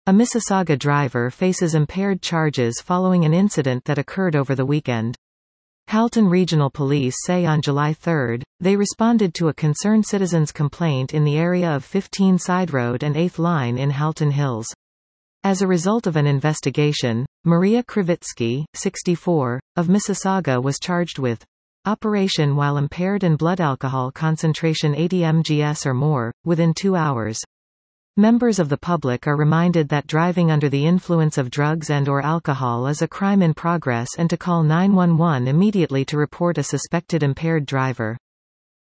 A Mississauga driver faces impaired charges following an incident that occurred over the weekend. Halton Regional Police say on July 3, they responded to a concerned citizen's complaint in the area of 15 Side Road and 8th Line in Halton Hills. As a result of an investigation, Maria Kravitsky, 64, of Mississauga was charged with operation while impaired and blood alcohol concentration 80 mgs or more, within 2 hours. Members of the public are reminded that driving under the influence of drugs and/or alcohol is a crime in progress and to call 911 immediately to report a suspected impaired driver.